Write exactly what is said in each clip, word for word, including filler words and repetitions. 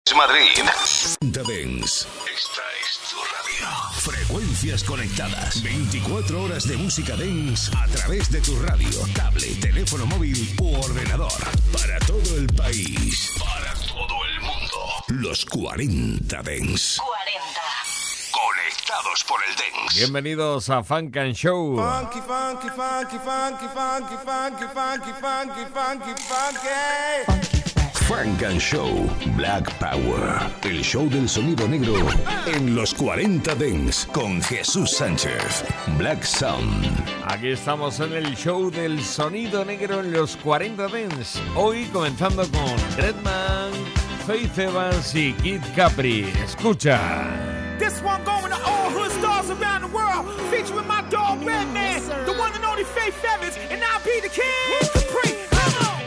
Madrid. Dance. Esta es tu radio. Frecuencias conectadas. veinticuatro horas de música dance a través de tu radio, tablet, teléfono móvil u ordenador. Para todo el país. Para todo el mundo. Los cuarenta Dance. cuarenta. Conectados por el dance. Bienvenidos a Funk and Show. Funky, funky, funky, funky, funky, funky, funky, funky, funky, funky. Funk and Show, Black Power, el show del sonido negro en los cuarenta Dance con Jesús Sánchez, Black Sound. Aquí estamos en el show del sonido negro en los cuarenta Dance. Hoy comenzando con Redman, Faith Evans y Kid Capri. Escucha. This one going to all hood stars around the world, featuring my dog Redman, yes, the one and only Faith Evans, and I'll be the Kid Capri. Come on.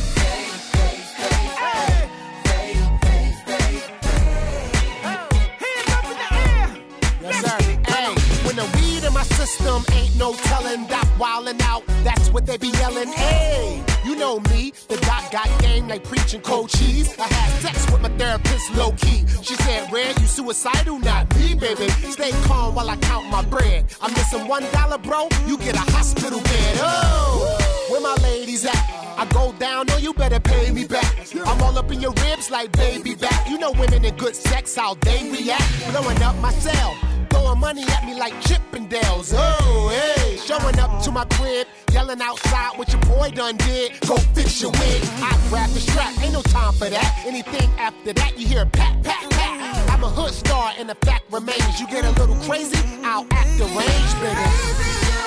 System ain't no telling that wildin' out, that's what they be yelling. Hey, you know me, the doc got game like preaching cold cheese. I had sex with my therapist low key. She said, Red, you suicidal? Not me, baby. Stay calm while I count my bread. I'm missing one dollar, bro. You get a hospital bed. Oh, where my ladies at? I go down, no, you better pay me back. I'm all up in your ribs like baby back. You know women in good sex, how they react. Blowing up my cell. Throwing money at me like Chippendales. Oh, hey. Showing up to my crib, yelling outside what your boy done did. Go fix your wig. I grab the strap, ain't no time for that. Anything after that, you hear pat, pat, pat. I'm a hood star, and the fact remains. You get a little crazy, I'll act deranged, baby.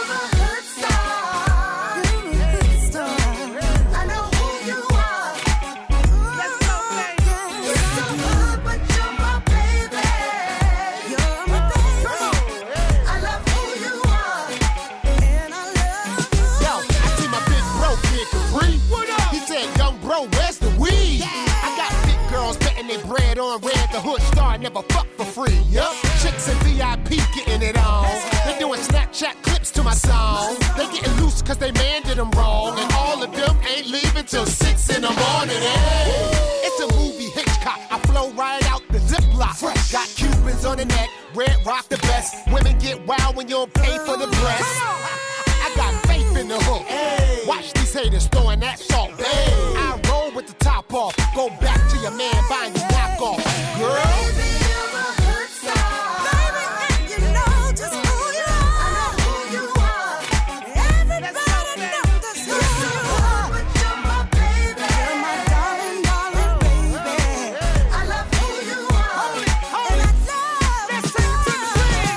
Bread on red, the hood star never fuck for free. Yup, chicks in V I P getting it on. They doing Snapchat clips to my song. They getting loose cause they man did them wrong. And all of them ain't leaving till six in the morning. Hey, it's a movie Hitchcock. I flow right out the Ziploc. Fresh. Got Cubans on the neck, red rock the best. Women get wild when you don't pay for the breast. I got faith in the hook. Hey. Watch these haters throwing that salt. Hey. I roll with the top off. Go back to your man buying you knockoff. Girl. Baby, you're a hood star. Baby, and you know just who you are. I know who you are. Everybody knows just who you are. But you're my baby. You're my darling, darling baby. I love who you are. Hold it, hold and it. I love Let's take it to the swing.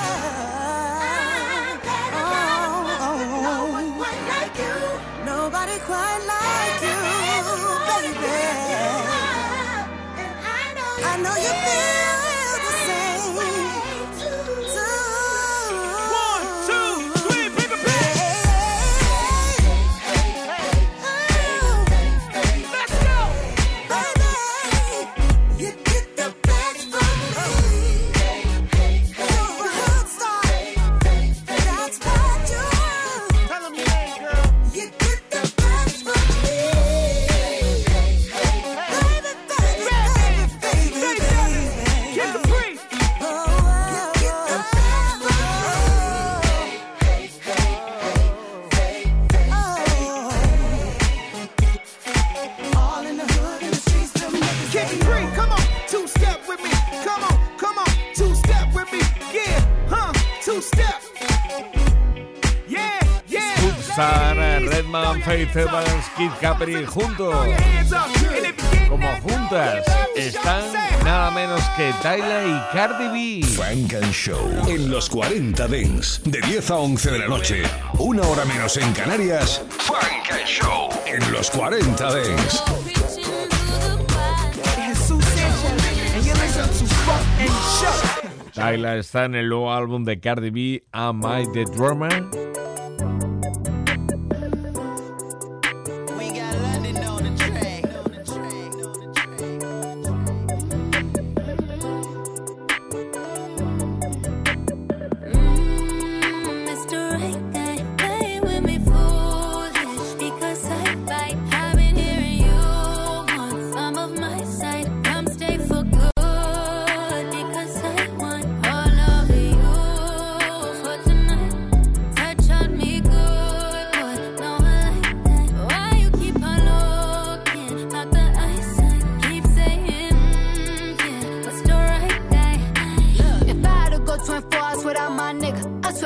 No one quite like you. Nobody quite like you, baby. I know you feel the same. One, two, three, baby, baby. Let's go, baby. You get the best from me. You're a hood star. That's what you are. Tell 'em your name, girl. You get the best from me. Baby, baby, baby, baby. Get the free. Oh, you get the best from me. All in the hood, in the streets, them niggas. Get the free. Come on, two step with me. Come on, come on, two step with me. Yeah, huh? Two step. Yeah, yeah. Sara, Redman, Faith Evans, Kid Capri juntos. Como juntas están nada menos que Tyla y Cardi B. Funk and Show en los cuarenta Dance de diez a once de la noche, una hora menos en Canarias. Funk and Show En los cuarenta Dance. Jesús Sánchez, and you listen to Funk and Show. Tyla está en el nuevo álbum de Cardi B, Am I the Drummer? I've been hearing you want some of my side. Come stay for good.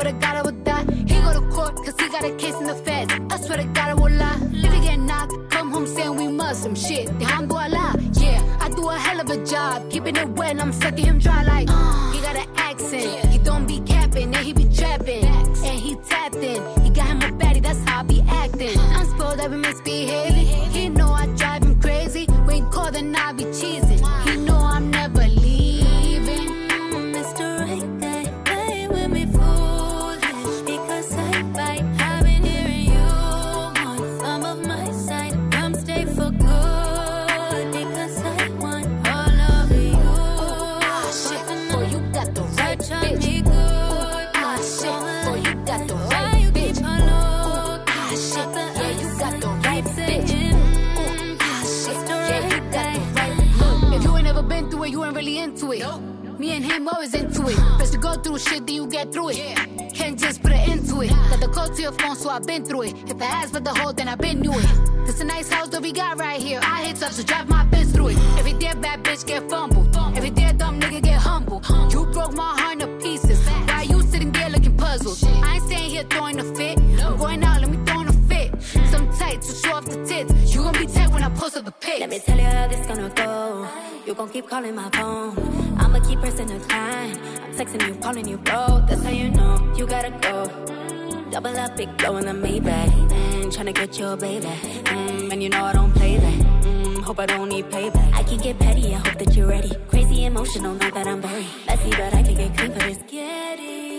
swear to God I would die. He go to court cause he got a case in the feds. I swear to God I will lie. If he get knocked, come home saying we Muslim. Shit, alhamdulillah. Yeah, I do a hell of a job keeping it wet and I'm sucking him dry like uh, he got an accent. He don't be capping and he be trapping. And he tapped in. He got him a baddie, that's how I be acting. I'm spoiled, I've been misbehaving. He know I drive him crazy. When called then I be cheesing. He know I'm never leaving. Mister Right Guy, play with me foolish because I bite. I've been hearing you want some of my side. Come stay for good because I want all of you. Ah shit, boy you got the right bitch. Me good. Ah shit, boy you got the right bitch. Ah shit, yeah you got the right bitch. Ah shit, yeah you got the right. Look, if you ain't never been through it, you ain't really into it. Me and him always into it. First you go through shit, then you get through it. Can't just put it into it. Got the code to your phone, so I've been through it. If I ask for the whole, then I've been knew it. This a nice house that we got right here. I hit up, so drive my bitch through it. Every day a bad bitch get fumbled. Every day a dumb nigga get humble. You broke my heart into pieces. Why you sitting there looking puzzled? I ain't staying here throwing a fit. I'm going out, let me throw in a fit. Some tight to show off the tits. You gon' be tight when I post up the pic. Let me tell you how this gonna go. You gon' keep calling my phone. I'ma keep pressing the line. I'm texting you, calling you, bro. That's how you know you gotta go. Double up, big blow in the Maybach. Mm, tryna get your baby. Mm, and you know I don't play that. Mm, hope I don't need payback. I can get petty, I hope that you're ready. Crazy emotional, know that I'm very messy, but I can get clean for this. Get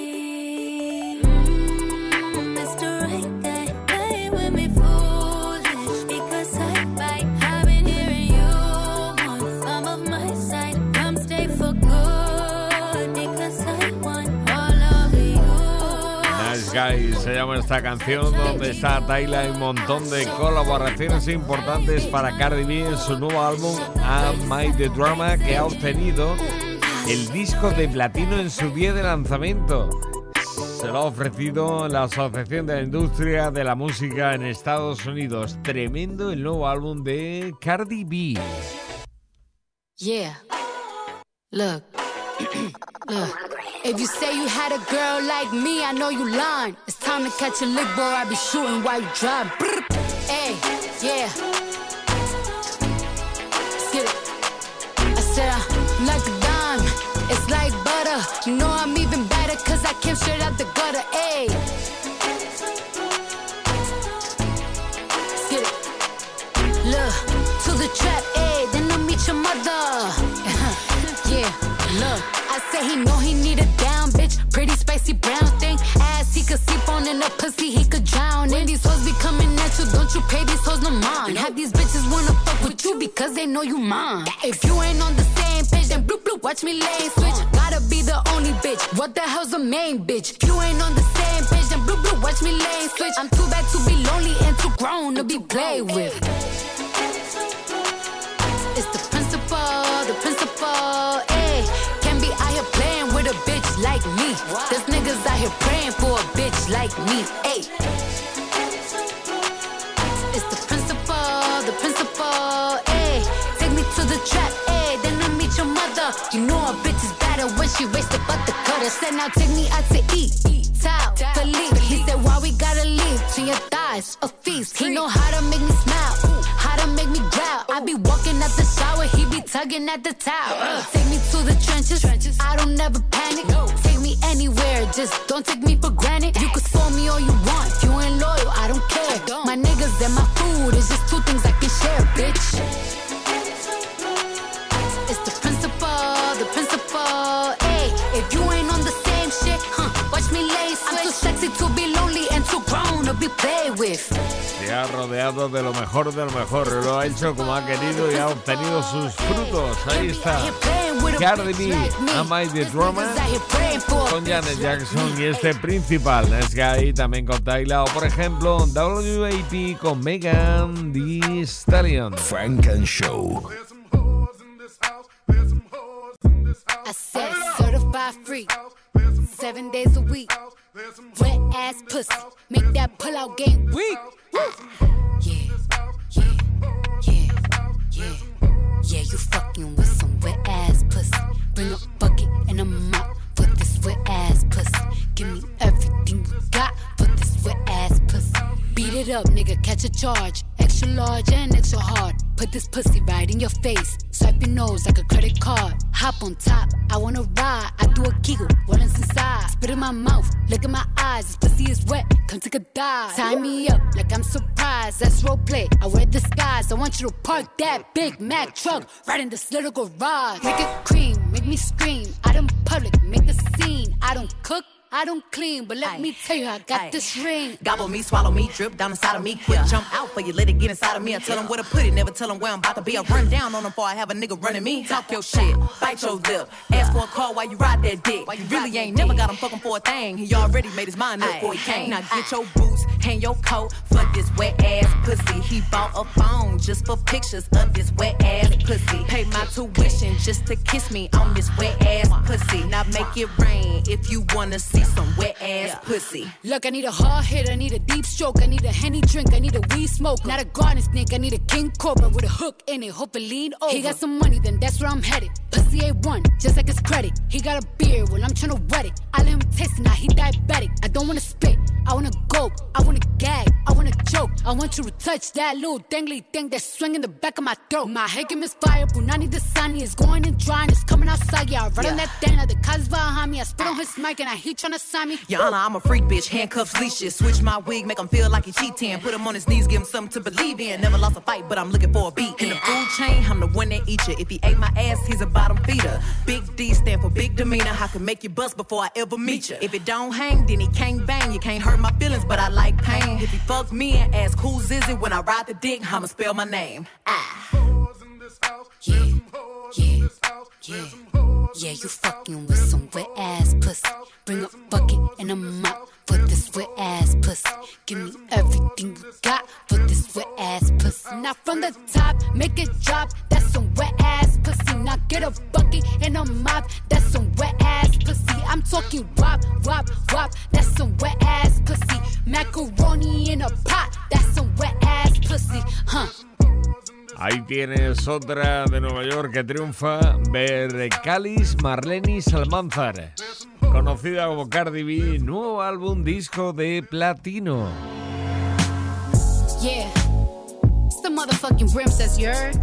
it. Mm, Mister Right Guy, play with me foolish because I bite. I've been hearing you want some of my side. Come stay for good because I want all of you. Nice Guy se llama esta canción, donde está Tyla y un montón de colaboraciones importantes para Cardi B en su nuevo álbum Am I the Drama, que ha obtenido el disco de platino en su día de lanzamiento. Se lo ha ofrecido la Asociación de la Industria de la Música en Estados Unidos. Tremendo el nuevo álbum de Cardi B. Yeah. Look. Look. If you say you had a girl like me, I know you lying. It's time to catch a lick, boy. I be shooting while you drive. Hey, yeah. Let's get it. I said I'm like a dime. It's like butter. You know I'm even better cause I came straight out the gutter. Hey. Let's get it. Look, to the trap, ayy. Then I'll meet your mother. Yeah, look. I say he know he need a down bitch. Pretty spicy brown thing. Ass he could sleep on in a pussy he could drown in. These hoes be coming at you, don't you pay these hoes no mind. Have these bitches wanna fuck with you because they know you mine. If you ain't on the same page, then bloop bloop, watch me lane switch. Gotta be the only bitch, what the hell's a main bitch? If you ain't on the same page, then bloop bloop, watch me lane switch. I'm too bad to be lonely and too grown to be played with. It's the principal, the principal, ayy. Can't be out here playing with a bitch like me. There's niggas out here praying for a bitch like me, ayy. It's the principal, the principal, ayy. Take me to the trap, ayy. Then I meet your mother. You know a bitch is better when she raised the butter cutter. Said now take me out to eat, Tao, Philippe. He said why we gotta leave to your thighs, a feast. He know how to make me smile, how to make me growl. I be walking out the shower, he be tugging at the towel. Uh, take me to the trenches, I don't never panic. Take me anywhere, just don't take me for granted. You could spoil me all you want, if you ain't loyal, I don't care. My niggas and my food is just two things I can share, bitch. It's the principal, the principal, ayy. If you ain't on the same shit, huh, watch me lay switch. I'm too sexy to be lonely and too grown to be played with. Se ha rodeado de lo mejor de lo mejor. Lo ha hecho como ha querido y ha obtenido sus frutos. Ahí está Cardi B, Am I the Drama, con Janet Jackson y este principal, Nice Guy, también con Tyla. O por ejemplo W A P con Megan Thee Stallion. Frank and Show. I said certified free, seven days a week. Wet ass pussy, make that pull out game weak. Yeah, yeah, yeah, yeah. Yeah, you fucking with some wet ass pussy. Bring a bucket and a mop for this wet ass pussy. Give me everything. up, nigga, catch a charge. Extra large and extra hard. Put this pussy right in your face. Swipe your nose like a credit card. Hop on top, I wanna ride. I do a giggle, rollins inside. Spit in my mouth, look in my eyes. This pussy is wet, come take a dive. Tie me up like I'm surprised. That's roleplay, I wear disguise. I want you to park that Big Mac truck right in this little garage. Make it cream, make me scream. Out in public, make a scene. I don't cook, I don't clean, but let Aye. me tell you, I got Aye. this ring. Gobble me, swallow me, drip down inside of me. Quick yeah. jump out for you, let it get inside of me. I tell them where to put it, never tell them where I'm about to be. I run down on them before I have a nigga running me. Talk your shit, bite your lip. Ask for a call while you ride that dick. You really ain't never got him fucking for a thing. He already made his mind up before he came. Now get your boots, hang your coat for this wet ass pussy. He bought a phone just for pictures of this wet ass pussy. Pay my tuition just to kiss me on this wet ass pussy. Now make it rain if you wanna see some wet ass. Yeah. Pussy. Look, I need a hard hit, I need a deep stroke, I need a Henny drink, I need a weed smoke. Not a garden snake, I need a king cobra with a hook in it, hope it lean over. He got some money, then that's where I'm headed. Pussy A one, just like his credit. He got a beard, well I'm tryna wet it. I let him taste it, now he diabetic. I don't wanna spit, I wanna go, I wanna gag, I wanna joke. I want you to touch that little dangly thing that's swinging the back of my throat. My head can misfire, Punani the sunny is going and drying, it's coming outside, yeah. I run yeah. on that thing, now the cuz behind me. I spit on his mic and I he tryna sign me. Your Honor, I'm a freak bitch, handcuffs, leashes. Switch my wig, make him feel like he cheating. Put him on his knees, give him something to believe in. Never lost a fight, but I'm looking for a beat. In the food chain, I'm the one that eat you. If he ate my ass, he's a bottom feeder. Big D stand for big demeanor. I can make you bust before I ever meet you. If it don't hang, then he can't bang. You can't hurt my feelings, but I like pain. If he fuck me and ask who's is it when I ride the dick, I'ma spell my name. Ah. Yeah, yeah, yeah. Yeah, you fucking with some wet ass pussy. Bring a bucket and a mop for this wet ass pussy. Give me everything you got for this wet ass pussy. Now from the top, make it drop. That's some wet ass pussy. Now get a bucket and a mop. That's some wet ass pussy. I'm talking wop, wop, wop. That's some wet ass pussy. Macaroni in a pot. That's some wet ass pussy, huh? Ahí tienes otra de Nueva York que triunfa, Bercalis Marlenis Almanzar, conocida como Cardi B, nuevo álbum disco de platino. Yeah, it's the motherfucking brim says you heard.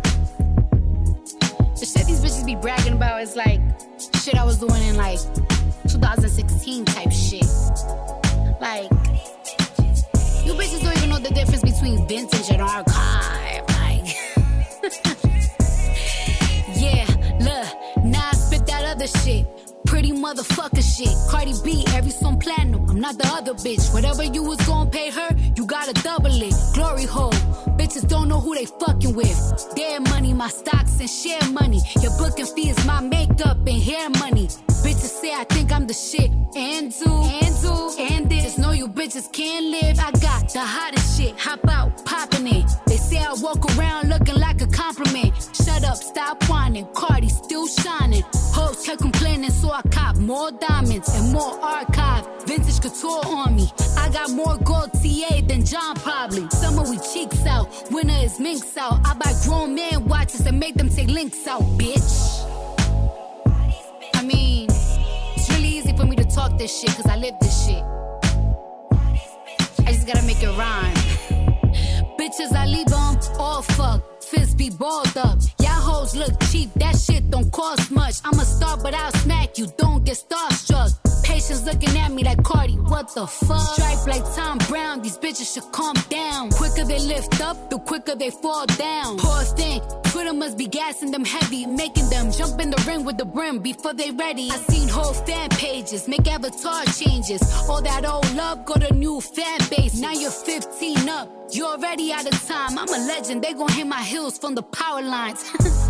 The shit these bitches be bragging about is like shit I was doing in like twenty sixteen type shit. Like, you bitches don't even know the difference between vintage and archive. Yeah, look, now I spit that other shit. Pretty motherfucker shit. Cardi B, every song platinum. I'm not the other bitch. Whatever you was gonna pay her, you gotta double it. Glory hole. Bitches don't know who they fucking with. Their money, my stocks and share money. Your booking fee is my makeup and hair money. Bitches say I think I'm the shit. And do, and do, and this. Just know you bitches can't live. I got the hottest shit. Hop out, popping it. They say I walk around looking like a compliment. Shut up, stop whining. Cardi still shining. Hoes kept complaining, so I cop more diamonds and more archive. Vintage couture on me. I got more gold T A than John probably. Summer we cheeks out. Winter is minks out. I buy grown man watches and make them take links out, bitch. I mean, it's really easy for me to talk this shit cause I live this shit. I just gotta make it rhyme. Bitches, I leave them all fucked. Fists be balled up. Y'all hoes look cheap, that shit don't cost much. I'm a star, but I'll smack you, don't get starstruck. Patience looking at me like Cardi, what the fuck? Stripe like Tom Brown, these bitches should calm down. Quicker they lift up, the quicker they fall down. Poor thing, Twitter must be gassing them heavy, making them jump in the ring with the brim before they ready. I seen whole fan pages, make avatar changes. All that old love, go to new fan base. Now you're fifteen up, you're already out of time. I'm a legend, they gon' hit my heels from the power lines.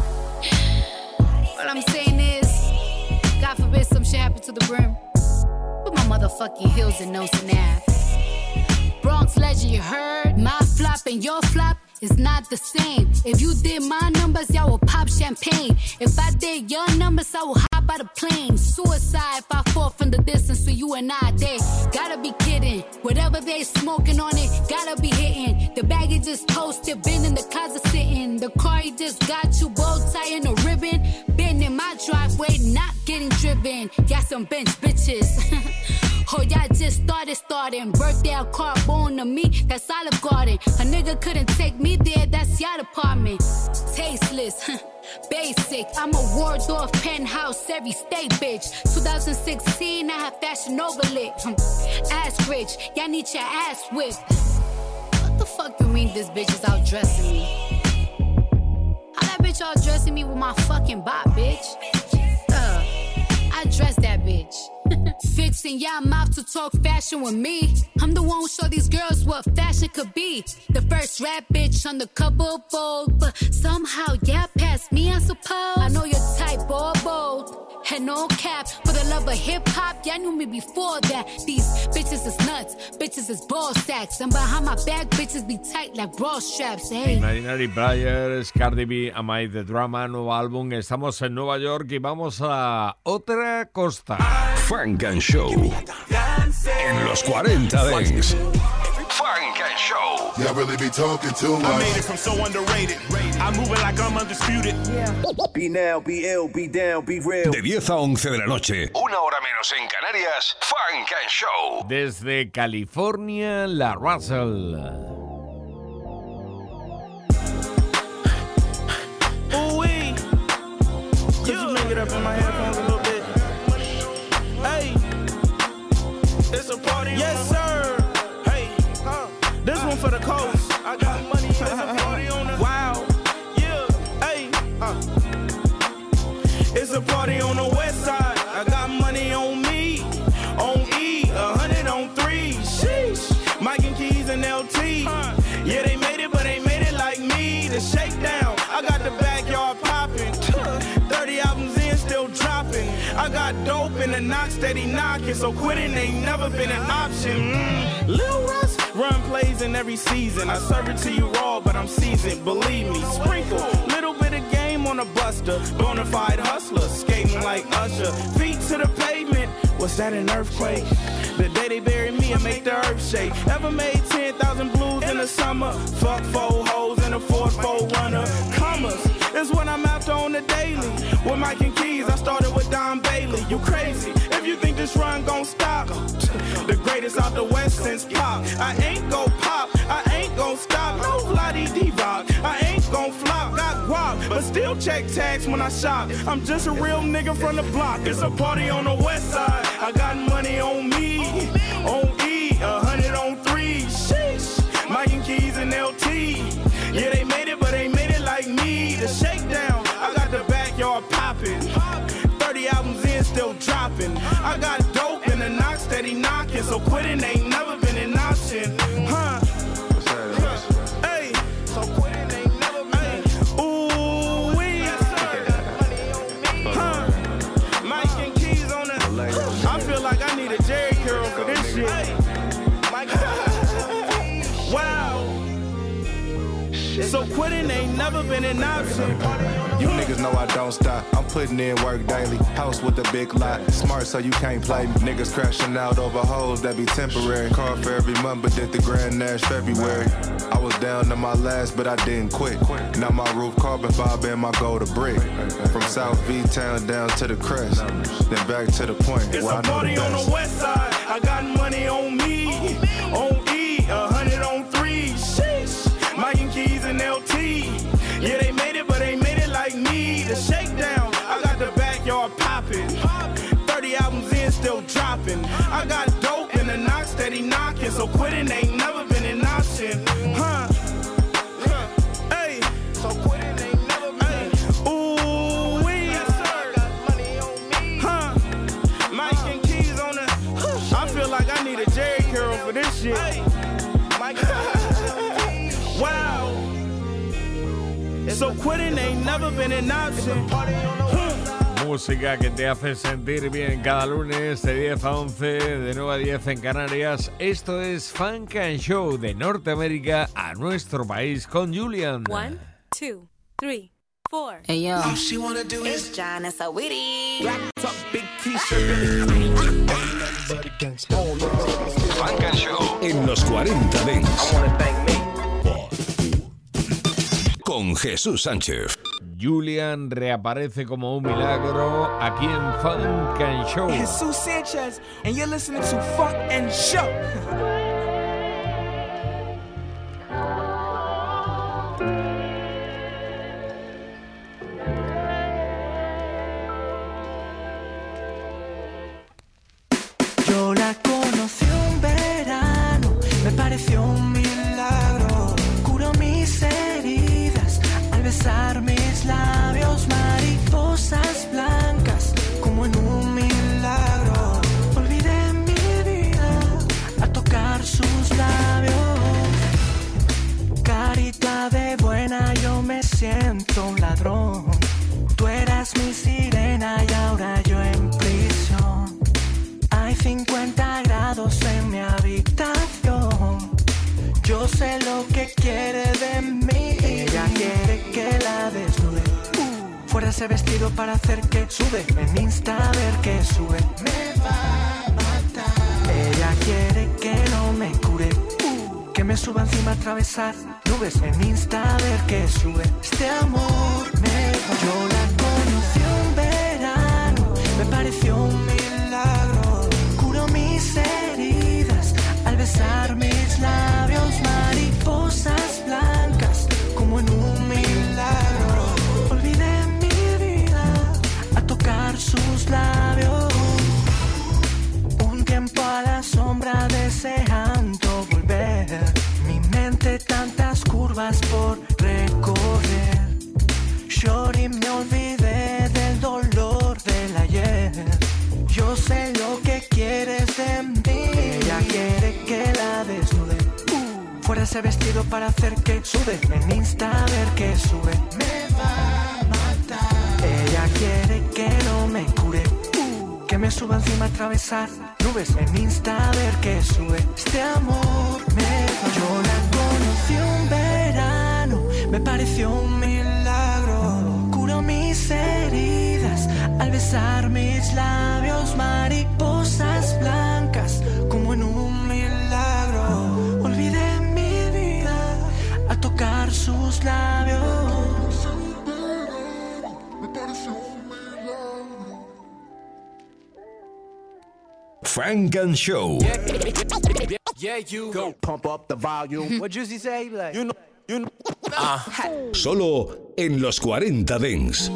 What I'm saying is, God forbid some shit happen to the brim. Put my motherfucking heels in Nelson Ave. Bronx legend, you heard? My flop and your flop is not the same. If you did my numbers, y'all will pop champagne. If I did your numbers, I will hop out of plane. Suicide if I fall from the distance for you and I. They gotta be kidding. Whatever they smoking on it, gotta be hitting. The baggy just posted, been in the closet sitting. The car he just got you, bow tie and a ribbon. Been in my driveway, not getting driven. Got some bench bitches. Oh, y'all just started starting. Birthday a car born to me, that's Olive Garden. A nigga couldn't take me there, that's your department. Tasteless, basic. I'm a Waldorf penthouse, every state bitch. twenty sixteen, I had Fashion Nova lit. Ass rich, y'all need your ass whipped. What the fuck you mean this bitch is out dressing me? How that bitch out dressing me with my fucking bop, bitch? Uh, I dress that bitch. Fixing y'all mouth to talk fashion with me. I'm the one who show these girls what fashion could be. The first rap bitch on the cover of Vogue, but somehow y'all passed me, I suppose. I know your type, boy, bold. And no cap, for the love of hip-hop, y'all knew me before that. These bitches is nuts, bitches is ball sacks. And behind my back, bitches be tight like bra straps, hey. Imaginary Players, Cardi B, Am I the Drama, nuevo álbum. Estamos en Nueva York y vamos a otra costa. Funk and Show en los cuarenta Dance. Funk and Show. Y'all really be talking too much. I made it from so underrated. I'm moving like I'm undisputed. Be now, be ill, be down, be real. De diez a once de la noche. Una hora menos en Canarias. Funk and Show. Desde California, La Russell. Ooh-wee. Could you make it up in my headphones a little bit? Hey, it's a party. Yes, sir. Hey, huh. This one for the coast. I got money. It's a party on the wow. Yeah. Hey, huh. It's a party on the west side. I got money on me. On E, a hundred on three. Sheesh. Mike and Keys and L T. Huh. Yeah, they made it, but they made it like me. The shakedown. I got the backyard popping. thirty albums in, still dropping. I got dope in the knock, steady knocking. So quitting ain't never been an option. Mm. Lil Russ, run plays in every season. I serve it to you raw, but I'm seasoned. Believe me, sprinkle. Little bit of game on a buster. Bonafide hustler, skating like Usher. Feet to the pavement. Was that an earthquake? The day they buried me, I make the earth shake. Ever made ten thousand blues in the summer? Fuck four hoes in a Ford four runner. Commas is what I'm after on the daily. With Mike and Keys, I started with Don Bailey. You crazy if you think this run gon' stop. The greatest out the West since pop. I ain't gon' pop, I ain't gon' stop. No bloody diva, I ain't gon' flop. Got guap, but still check tags when I shop. I'm just a real nigga from the block. It's a party on the west side. I got money on me, on E, a hundred on three. Sheesh, Mike and Keys and L T. Yeah, they made it, but they made it like me. The shakedown, I got the backyard popping. thirty albums in, still dropping. I got dope in the knock, steady knocking. So quitting ain't never been an option. Huh? Hey, so quitting ain't never been. Ooh, we. Huh? Mike and Keys on it. I feel like I need a Jerry curl for this shit. Wow. So quitting ain't never been an option. You niggas know I don't stop. I'm putting in work daily. House with a big lot. Smart so you can't play me. Niggas crashing out over hoes that be temporary. Car for every month but did the Grand Nash February. I was down to my last but I didn't quit. Now my roof carbon fiber and my gold a brick. From South V-Town down to the crest. Then back to the point it's where I know the best. It's a party on the west side. I got money on me. On E, a hundred on three. Sheesh. Mike and Keys and L T. Yeah, they made it, but they made it like me. The shakedown, I got the backyard popping. thirty albums in, still dropping. I got dope in the knock, steady knocking. So quitting ain't never been an option. Huh? Hey, so quitting ain't never been. Ooh, we. Huh? Mike and Keys on it. I feel like I need a Jerry curl for this shit. Wow. So quitting ain't never been an option. Música que te hace sentir bien cada lunes de diez a once, de nueve a diez en Canarias. Esto es Funk and Show de Norteamérica a nuestro país con Julian. One, two, three, four. Hey yo, all she wanna do is is John and Saweetie. Black top, big t-shirt. Funk and Show en los cuarenta Dance. I wanna thank me. Con Jesús Sánchez. Julian reaparece como un milagro aquí en Funk and Show. Jesus Sanchez, and you're listening to Funk and Show. Yo la conocí un verano, me pareció un milagro. Curó mis heridas al besar mis labios, mariposas blancas como en un milagro. Olvidé mi vida al tocar sus labios. Carita de buena, yo me siento un ladrón. Tú eras mi sirena y ahora yo en prisión. Hay cincuenta grados en mi habitación. Yo sé lo que quiere de mí. Ella quiere que la desnude. Uh, fuera ese vestido para hacer que sube. En Insta a ver que sube. Me va a matar. Ella quiere que no me cure. Uh, que me suba encima a atravesar nubes. En Insta a ver que sube. Este amor me va. Yo la conocí un verano. Me pareció un milagro. Curó mis heridas al besar mis labios, mariposas blancas como en un milagro. Olvidé mi vida a tocar sus labios. Un tiempo a la sombra deseando volver. Mi mente tantas curvas por recorrer. Shorty, me olvidé del dolor del ayer. Yo sé lo que quieres de mí. Ella quiere que la desnude. Uh, fuera ese vestido para hacer que sube. En Insta a ver que sube. Me va a matar. Ella quiere que no me cure. Uh, que me suba encima a atravesar nubes. En Insta a ver que sube. Este amor me va. Yo la conocí un verano. Me pareció un milagro. Curó mis heridas al besar mis labios, mariposas blancas como en un milagro. Olvidé mi vida al tocar sus labios. Me pareció un milagro. Funk and Show. Yeah, yeah, yeah, you go pump up the volume. What Juicy say? Like, you know, you know. Uh. Solo en los cuarenta Dance.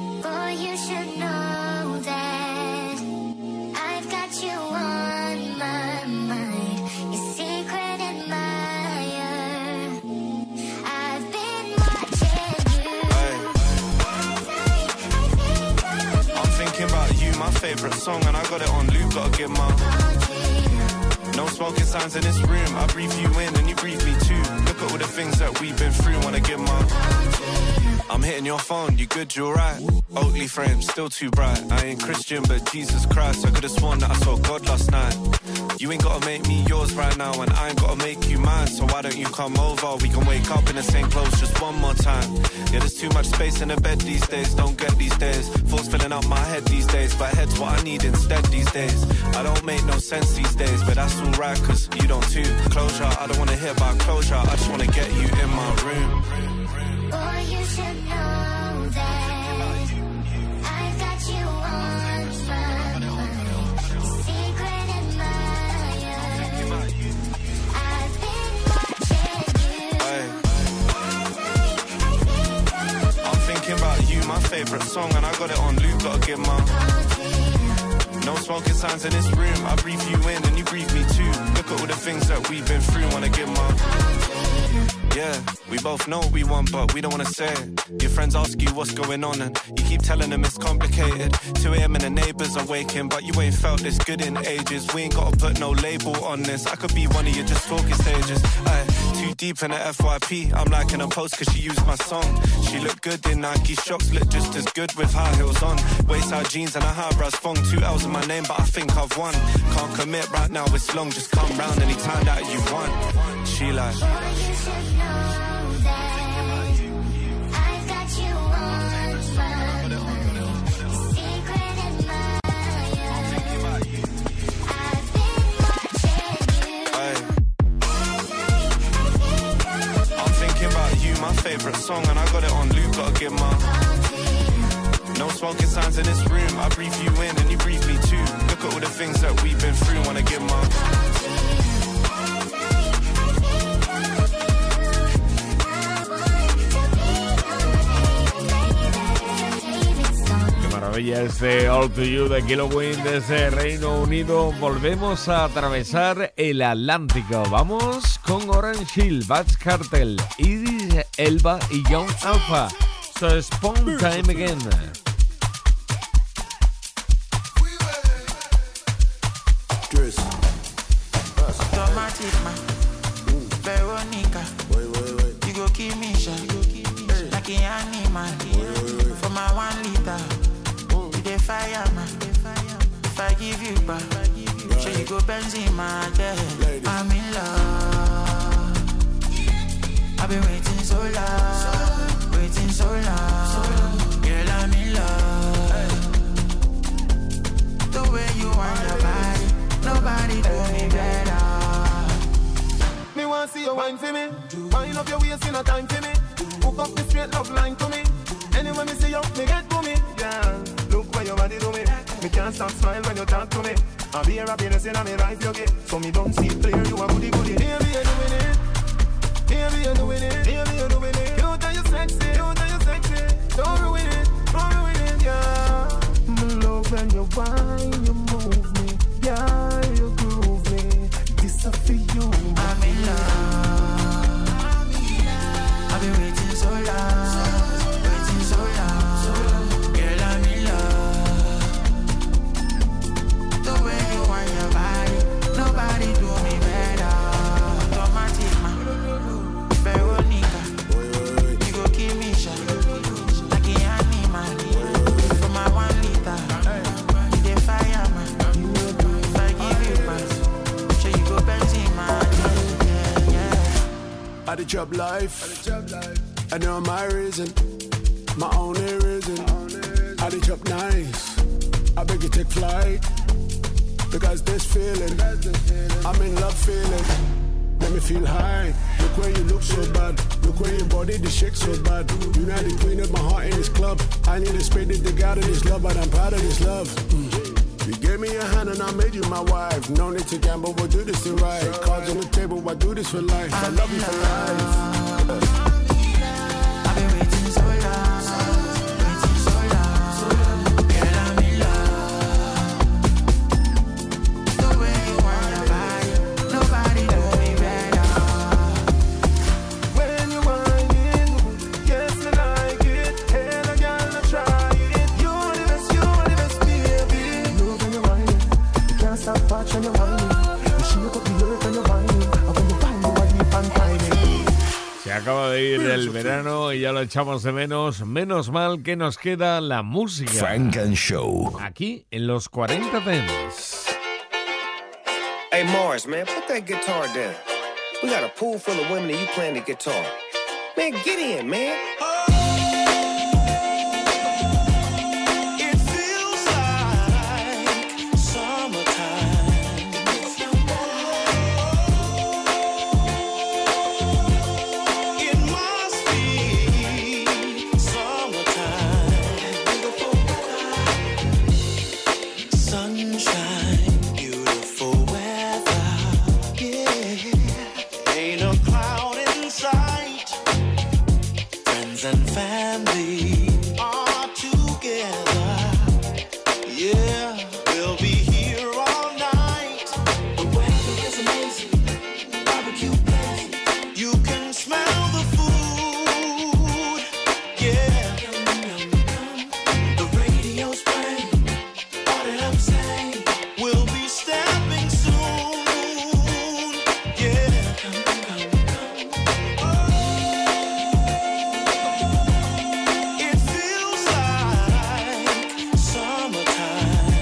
My favorite song and I got it on loop, gotta get my no smoking signs in this room. I breathe you in and you breathe me too. Look at all the things that we've been through, wanna get my I'm hitting your phone, you good, you alright? Oakley frame, still too bright. I ain't Christian, but Jesus Christ, I could've sworn that I saw God last night. You ain't gotta make me yours right now, and I ain't gotta make you mine. So why don't you come over? We can wake up in the same clothes just one more time. Yeah, there's too much space in the bed these days, don't get these days. Thoughts filling up my head these days, but head's what I need instead these days. I don't make no sense these days, but that's alright, cause you don't too. Closure, I don't wanna hear about closure, I just wanna get you in my room. Boy, you should know that I've got you on my mind. Secret admirer. I've been watching you. Hey. I'm thinking about you, my favorite song, and I got it on loop, gotta get my no smoking signs in this room. I breathe you in and you breathe me too. Look at all the things that we've been through, wanna get my yeah, we both know what we want, but we don't wanna say it. Your friends ask you what's going on, and you keep telling them it's complicated. two a.m. and the neighbors are waking, but you ain't felt this good in ages. We ain't gotta put no label on this. I could be one of your just talking stages. Aye, too deep in the F Y P. I'm liking a post cause she used my song. She looked good in Nike shocks, look just as good with high heels on. Waist high jeans and a high brass thong. Two L's in my name, but I think I've won. Can't commit right now, it's long. Just come round anytime that you want. She like my favorite song and I got it on loop, gotta get my room. I breathe you in and you breathe me too. Look at all the things that we've been through. Wanna give my maravilla este All To You de Kilowin desde Reino Unido. Volvemos a atravesar el Atlántico. Vamos con Orange Hill, Vybz Kartel, Idris Elba y Young Alpha. So Spawn Time Again. Automatic man, Veronica, you go kill me, sha. Like an animal, for my one liter. The fire, man. If I give you back, sure you go benzene, man. Yeah. I'm in love. I've been waiting so long, waiting so long. Girl, I'm in love. The way you want your body, nobody do me better. Me want see you wine for me. Wind up your waist in a time for me. Hook up the straight love line to me. Anyway me see you, me get to me. Yeah. Look where your body do me. Me can't stop smile when you talk to me. I be a happiness in a me life you get. So me don't see it clear, you a goody goody. Baby you're doing it. Baby you're doing it. Baby you're doing it. You tell you sexy. You tell you sexy. Don't ruin it. Don't ruin it, yeah. Me love when you whine, you move me. Yeah, you groove me. This is for you. I'm in love. I've been waiting so long, waiting so long. Girl, I'm in love. The way you want your body, nobody do me better. Automatic man, Veronica, you go kill me, sha. Like an animal, for my one liter. You the fire man, if I give you pass, sure you go benzene man. Yeah, yeah. I the job life, I know my reason, my only reason. I the job nice, I beg you take flight, because this feeling, I'm in love feeling. Let me feel high. Look where you look so bad. Look where your body the shake so bad. You know the queen of my heart in this club. I need to spend it together this love, but I'm proud of this love. Mm. You gave me a hand and I made you my wife. No need to gamble, we'll do this to right. Cards on the table, I do this for life. I love you for life. I've been waiting so long, waiting so long. Girl, I'm in love. The way you want your body, nobody do me better. When you whine it, yes I like it. Hell a girl I try it. You're the best, you're the best, baby. Love when you whine it, you can't stop watching you whine it. You shake up the earth when you whine it, and when you whine you are deep and tiny. Se acaba de ir el verano y ya lo echamos de menos. Menos mal que nos queda la música. Frank and Show. Aquí en los cuarenta Dance. Hey Mars, man, put that guitar down. We got a pool full of women and you playing the guitar. Man, get in, man. It feels like summertime. It must be summertime. Sunshine, beautiful weather. Yeah, ain't a cloud in sight. Friends and family are together. Yeah, we'll be here all night. The weather is amazing. Barbecue blazing. You can smell the food. Yeah. The radio's playing. All that I'm saying. We'll be stepping soon. Yeah. It feels like summertime.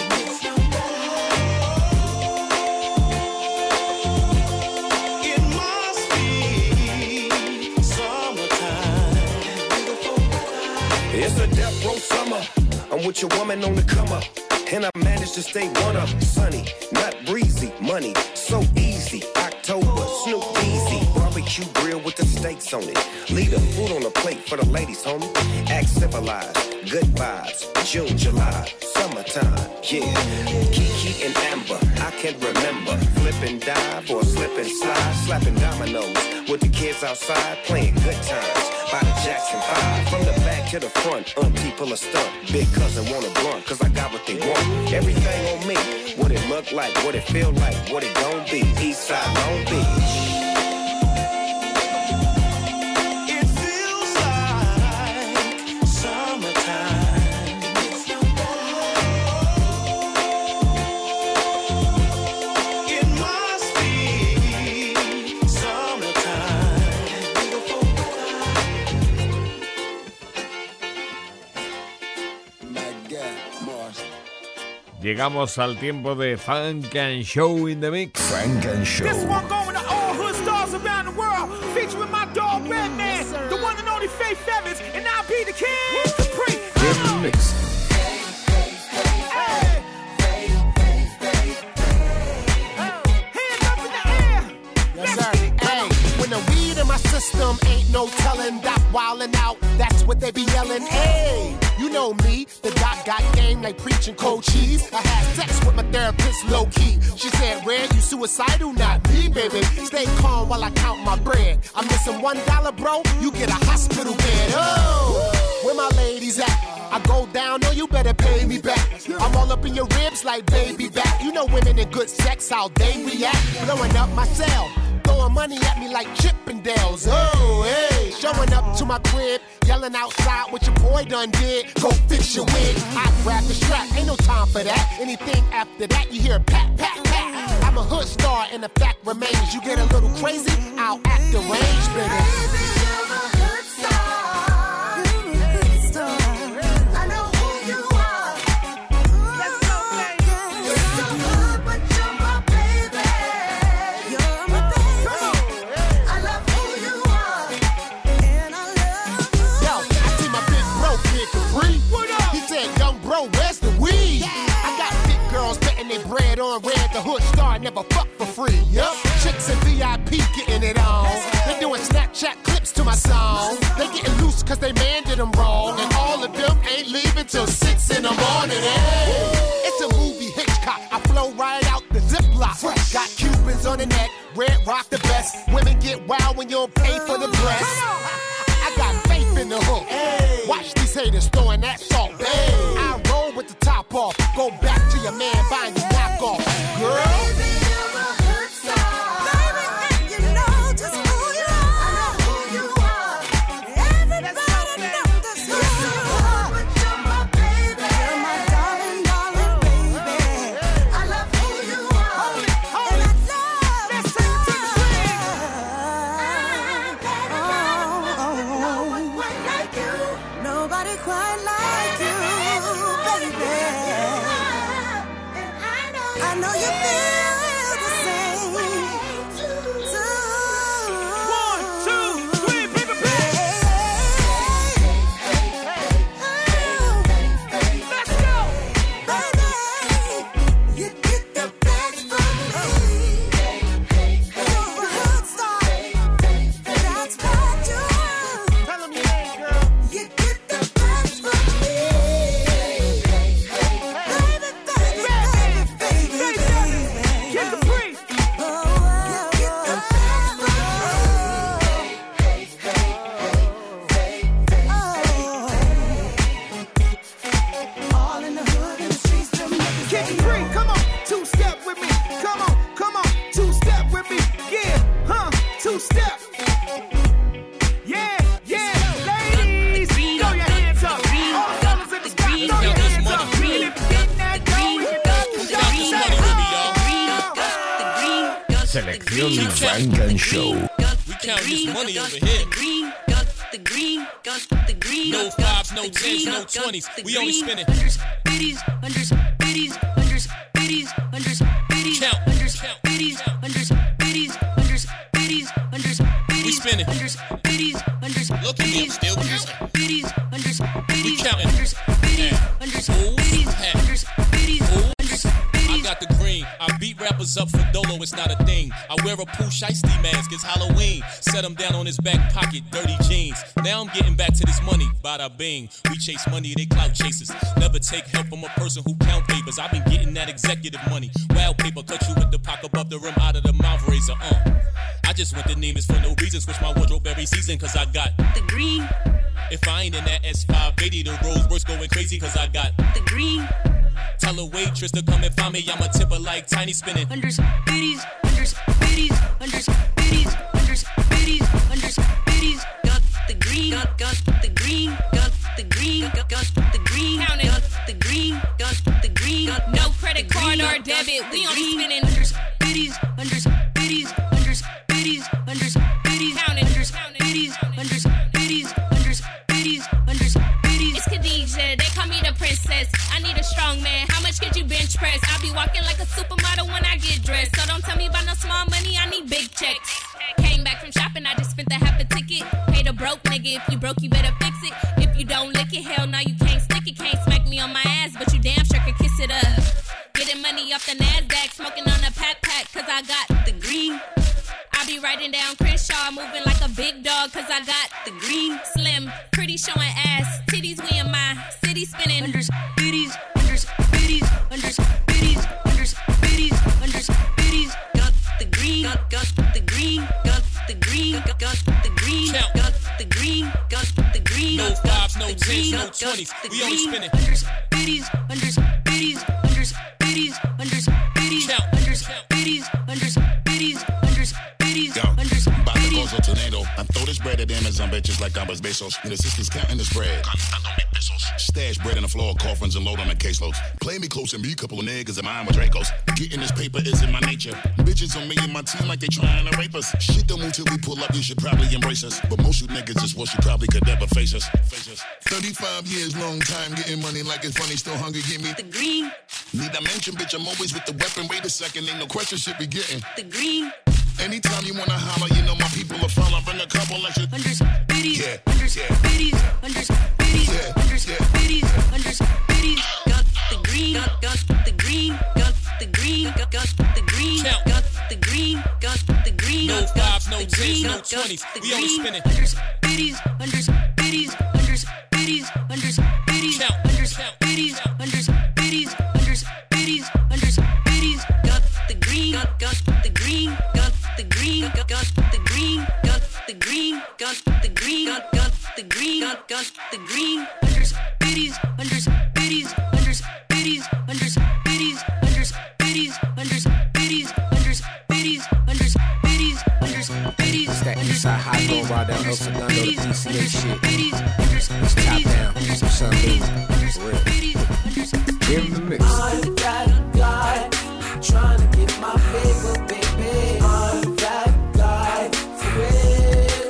It must be summertime. It's a death row summer. I'm with your woman on the come up. And I managed to stay one up. Sunny, not breezy. Money, so easy. October, Snoop Easy. Barbecue barbecue grill with the steaks on it. Leave the food on the plate for the ladies, homie. Act civilized, good vibes. June, July, summertime, yeah. Kiki and Amber, I can remember. Flip and dive or slip and slide. Slapping dominoes with the kids outside. Playing good times by the Jackson five. From the back to the front, auntie pull a stunt. Big cousin want a blunt, cause I got what they want. Everything on me, what it look like, what it feel like, what it gon' be. Eastside Long Beach. Llegamos al tiempo de Funk and Show in the Mix. Funk and Show. This one going to all hood stars around the world, featuring my dog Redman, yes, the one and only Faith Evans, and I'll be the king. Capri. In the mix. System ain't no telling that wildin' out. That's what they be yelling. Hey, you know me, the doc got game like preaching cold cheese. I had sex with my therapist low key. She said, Red, you suicidal? Not me, baby. Stay calm while I count my bread. I'm missing one dollar, bro. You get a hospital bed. Oh, where my ladies at? I go down, no, you better pay me back. I'm all up in your ribs like baby back. You know women in good sex, how they react. Blowing up my cell. Throwing money at me like Chippendales. Oh, hey. Showing up to my crib, yelling outside what your boy done did. Go fix your wig. I grab the strap, ain't no time for that. Anything after that, you hear pat, pat, pat. I'm a hood star, and the fact remains. You get a little crazy, I'll act deranged, baby. Baby, you're a hood star. You're a hood star. I know who you are. Let's go, baby. You're so good, but you're my baby. You're my where's the weed? Yeah. I got big girls betting their bread on red. The hood star never fuck for free. Yup. Chicks in V I P getting it on. They doing Snapchat clips to my song. They getting loose cause they man did them wrong. And all of them ain't leaving till six in the morning. Hey. It's a movie Hitchcock. I flow right out the Ziploc. Fresh. Got Cubans on the neck. Red rock the best. Women get wild when you don't pay for the breast. I got faith in the hook. Hey. Watch these haters throwing that salt. Hey. I roll with the top off. Go back to your man buying you knockoff. Girl. Baby, you're a hood star. Baby, and you know just who you are. I know who you are. Everybody knows this who you are. But you're my baby. You're my darling, darling baby. I love who you are. Hold it, hold it. And I love Let's take it to the swing. Nobody like you. Nobody quite like you, baby. I know you feel the same. One, two, three, baby, baby. Let's go. Baby, you get the best from me. You're a hood star. That's what you are. Tell 'em your name, girl. You get the best from me. Baby, baby, baby, baby, baby. Get the free. You get the best from me. All in the hood, in the streets, them niggas. Get the free. Come on, two step with me. Come on, come on, two step with me. Yeah, huh? Two step. Yeah, yeah, ladies, throw your hands up. All the fellas in the spot, throw your hands up. And if you get that dough, we can dance. Selección Funk and Show. We count this money over here. No fives, no tens, no twenties. We only spending. Hundreds, biddies, hundreds, biddies, hundreds, biddies, hundreds, biddies, Count. hundreds, biddies, hundreds, biddies, hundreds, biddies, hundreds, We biddies, spending. hundreds, biddies, hundreds, Look at me, I'm biddies, still hundreds, counting. biddies, hundreds, biddies, counting. hundreds, biddies, hundreds, Ooh, biddies, hat. hundreds, biddies, Ooh. hundreds, I biddies. got the green. I beat rappers What's up for Dolo? It's not a thing. I wear a Pooh Shiesty mask. It's Halloween. Set him down on his back pocket, dirty jeans. Now I'm getting back to this money. Bada bing. We chase money, they clout chasers. Never take help from a person who count papers. I've been getting that executive money. Wild paper, cut you with the pock above the rim, out of the mouth razor. Uh. I just went to Nemus for no reason. Switch my wardrobe every season, cause I got the green. If I ain't in that S five eighty, the Rolls Royce going crazy, cause I got the green. Tell a waitress to come and find me, I'm a tipper like Tiny spinning. Unders, biddies, unders, biddies, unders, biddies, unders, biddies, unders, biddies. Got the green, got, got the green, got the green, got, got the green, Count it. got the green, got the green. Got, no credit card or debit, we only spinning. Unders, biddies, unders, biddies, unders, biddies, unders, biddies. Count it. Unders, biddies, unders, biddies, unders, biddies, unders, biddies. It's Khadijah, they call me the princess. I need a strong man, how much could you bench press? I be walking like a supermodel when I get dressed. So don't tell me about no small money, I need big checks. Came back from shopping, I just spent the half a ticket. Paid a broke nigga, if you broke you better fix it. If you don't lick it, hell no you can't stick it. Can't smack me on my ass, but you damn sure could kiss it up. Getting money off the NASDAQ, smoking on a pack pack, cause I got the green. I be writing down Chris Shaw, moving like a big dog, cause I got the green. Slim, pretty showing ass, titties we in my city spinning. Unders, biddies, unders, biddies, unders, biddies, unders, biddies, unders, biddies. Got the green, got, got the green, got the green, got, got the green, Count. got the green, got the green. No fives, no tens, no twenties. We only spinning. Unders, biddies, unders, biddies, unders, biddies, unders, biddies, Count. unders, biddies, unders, biddies, unders, biddies, Yo, unders, about to biddies. go to tornado. I throw this bread at Amazon bitches like I was Bezos. And the sisters counting this bread. Stash bread on the floor, coffins and load on the caseloads. Play me close and be a couple of niggas and mine with Dracos. Getting this paper is in my nature. Bitches on me and my team like they trying to rape us. Shit don't move till we pull up, you should probably embrace us. But most you niggas just wish you probably could never face us. Face us. thirty-five years, long time, getting money like it's funny, still hungry, get me The green, Need I mention, bitch, I'm always with the weapon. Wait a second, ain't no question shit be getting. the green. Anytime you wanna holler, you know my people will follow. Bring a couple extra. Unders, biddies, Yeah, unders, yeah. biddies, unders, biddies, Yeah, unders, yeah. biddies, unders, biddies. Got the green, got, got the green, got the green, got, got the green, Count. got the green, got the green. No got, fives, got no the tens, green, no got, got twenties. the We only green. spinning. Unders, biddies, unders, biddies, unders, biddies, unders, biddies, Count. unders, Count. biddies, unders, biddies, unders, biddies, unders, biddies. Got the green, got, got the green, got the green, got, got the green, got the green, got the green, got, got the green, got, got the green. Unders, biddies, unders, biddies, unders, biddies, unders, biddies, unders, biddies, unders, biddies, unders, biddies, unders, biddies, unders, biddies. It's that Eastside High Go Ride that El Segundo, the P C A shit. Biddies, unders, It's top biddies, down. unders, Son biddies, Lee. unders, For real. biddies, unders, Give him the mix. I'm that guy trying to get my paper, baby. I'm that guy for real.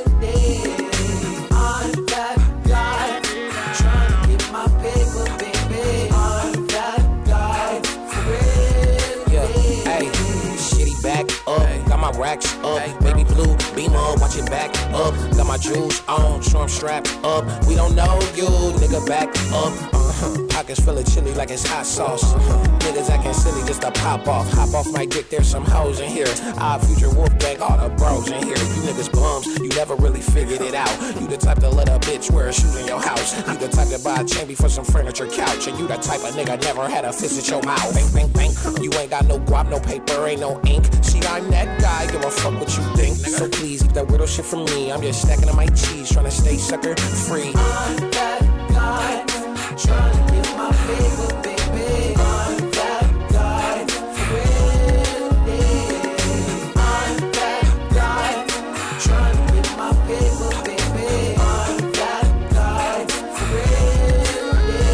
Yeah. I'm that guy trying to get my paper, baby. I'm that guy for real. Yeah, hey, shitty back up, got my racks up, baby blue, beamer, watch it back up, got my jewels on, so I'm strapped up, we don't know you, nigga back up, uh-huh, pockets full of chili like it's hot sauce, uh-huh. Niggas acting silly just to pop off, hop off my dick, there's some hoes in here, our future wolf bang, all the bros in here, you niggas bums, you never really figured it out, you the type to let a bitch wear a shoes in your house, you the type to buy a chain for some furniture couch, and you the type of nigga never had a fist at your mouth, bang, bang, bang, you ain't got no guap, no paper, ain't no ink, see I'm that guy, give a fuck what you think, so please keep that weirdo shit from me, I'm just stacking on my cheese, trying to stay sucker free. I'm that guy trying to get my paper, baby. I'm that guy for real. Yeah. I'm that guy trying to get my paper, baby. I'm that guy for real.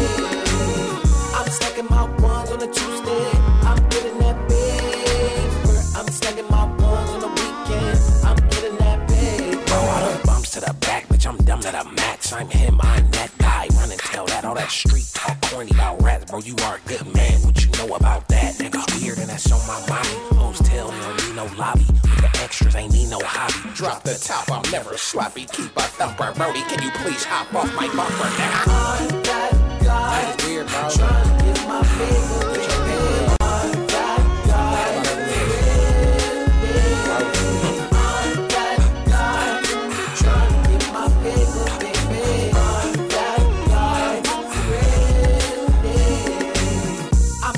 Yeah. I'm stacking my ones on a Tuesday. I'm getting that paper. I'm stacking my ones on the weekend. I'm getting that paper. Bro, all the bumps to the back, bitch, I'm dumb to the max. I'm him, I'm that guy. Run and tell that, all that street talk corny about rats. Bro, you are a good man, what you know about that? Niggas weird and that's on my mommy. Hoes tell me don't need no lobby. With the extras, ain't need no hobby. Drop the top, I'm never sloppy. Keep a thumper, Brody, can you please hop off my bumper now? I'm that guy That's weird, bro. trying to get my paper, baby. I'm that guy for real.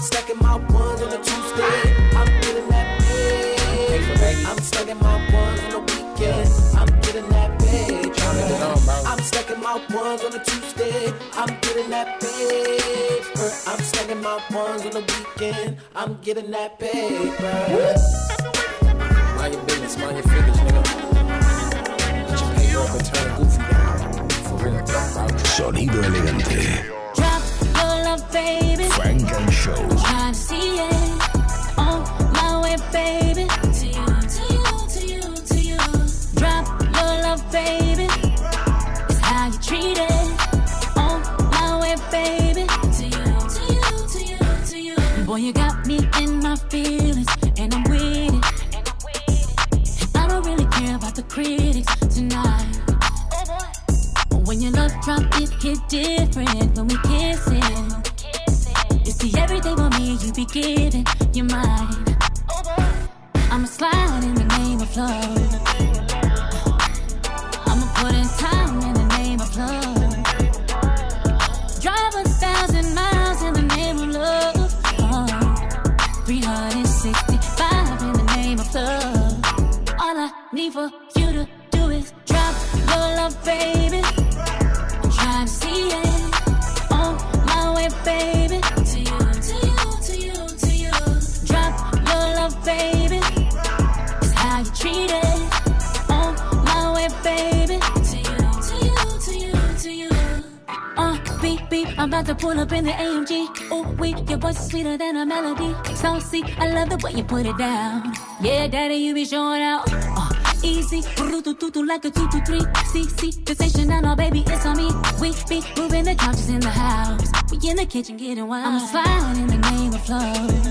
stacking my ones on a Tuesday. I'm getting that pay. I'm stacking my ones on the weekend. I'm getting that pay. I'm stacking my ones on a Tuesday. I'm getting that paper. I'm stacking my ones on the weekend. I'm getting that paper. Mind your business, mind your figures, nigga. Get your paper up and turn goofy down. For real, Sonido elegante. Drop your love, baby. Frank and Show. Trying to see it on my way, baby. To you, to you, to you, to you. Drop your love, baby. It's how you treat it on my way, baby. To you, to you, to you, to you. Boy, you got me in my feelings, and I'm with it. And I don't really care about the critics tonight. When your love drop, it hit different when we kissing. It's the everything on me you be giving, you're mine. I'ma slide in the name of love. I'ma put in time in the name of love. Drive a thousand miles in the name of love. Oh, three hundred sixty-five in the name of love. All I need for you to do is drop your love, baby. Trying to see it on my way, baby. To you, to you, to you, to you. Drop your love, baby. It's how you treat it on my way, baby. To you, to you, to you, to you. Uh, beep, beep, I'm about to pull up in the A M G. Ooh, wee, your voice is sweeter than a melody. So see, I love the way you put it down. Yeah, daddy, you be showing out. Uh, Easy, do like a two, two, three. See, see, sensational, no, baby, it's on me. We be moving the couches in the house. We in the kitchen getting wild. I'ma slide in the name of love.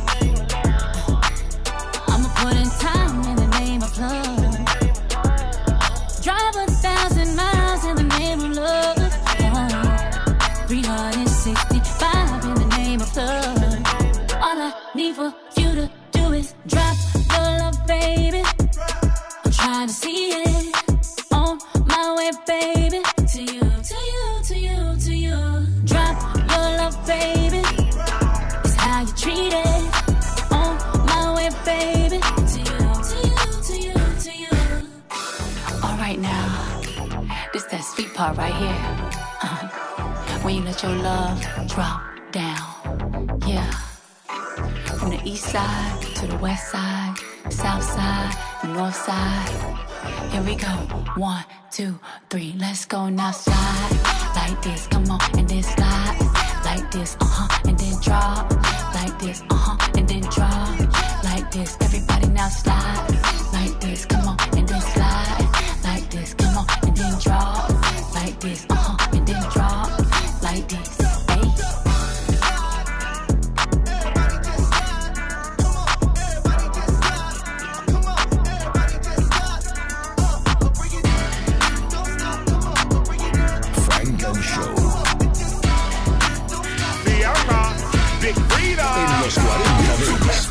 I'ma put in time in the name of love. Drive a thousand miles in the name of love. Oh, three hundred sixty-five in the name of love. All I need for you to do is drop your love, baby. Trying to see it on my way, baby. To you, to you, to you, to you. Drop your love, baby. It's how you treat it on my way, baby. To you, to you, to you, to you. All right now, this that sweet part right here. Uh, when you let your love drop down, yeah. From the east side to the west side, south side, north side. Here we go. One, two, three. Let's go now. Slide like this. Come on, and then slide like this. Uh huh, and then drop like this. Uh huh, and then drop like this. Everybody now slide like this. Come on, and then slide like this. Come on, and then drop like this. Uh huh, and then drop like this. Hey. En los cuarenta Dance.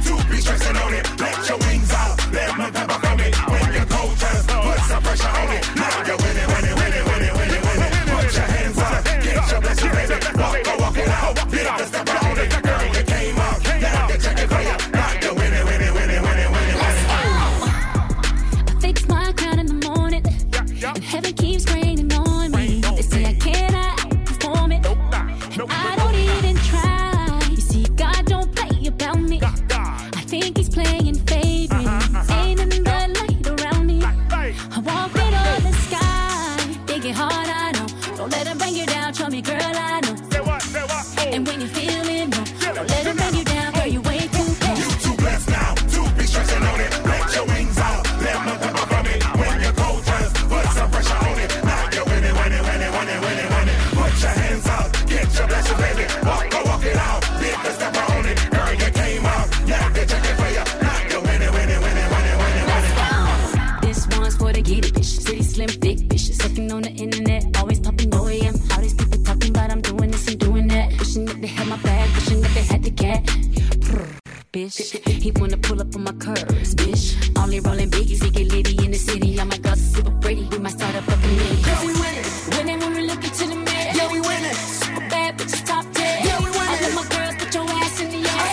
I fix my crown in the morning, and heaven keeps raining on me. They say I cannot perform it. I don't even try. You see, God don't play about me. I think He's playing favorites. Ain't nothing but light around me. I walk it on the sky. They get hard, I know. Don't let them bring you down. Show me, girl, I know. And when you feel it, no, don't let them bring you down. Girl, you way too close. You too blessed now. Too big stressing on it. Let your wings out. Let them come from it. When you're cold, just put some pressure on it. Now you're winning, winning, winning, winning, winning, winning. Put your hands out. Get your blessing, baby. Walk, go walk it out. Big the stepper on it. Girl, you came out. Yeah, they check it for you. Now you're winning, winning, winning, winning, winning, winning. This one's for the get it, bitch. Pretty slim, thick, bitch. Sucking on the internet. Always popping O A M. All these people talking about I'm doing this and doing that. Wishing that they had my bag. Wishing that they had the cat. Bitch, he wanna pull up on my curves, bitch. Only rolling biggies, he get litty in the city. I'm a girl, super pretty. We might start up a committee. Cause we winning, winning when we look into the mirror. Yeah, we winning. Super bad bitches top ten. Yeah, we winning. All of my girls, put your ass in the air.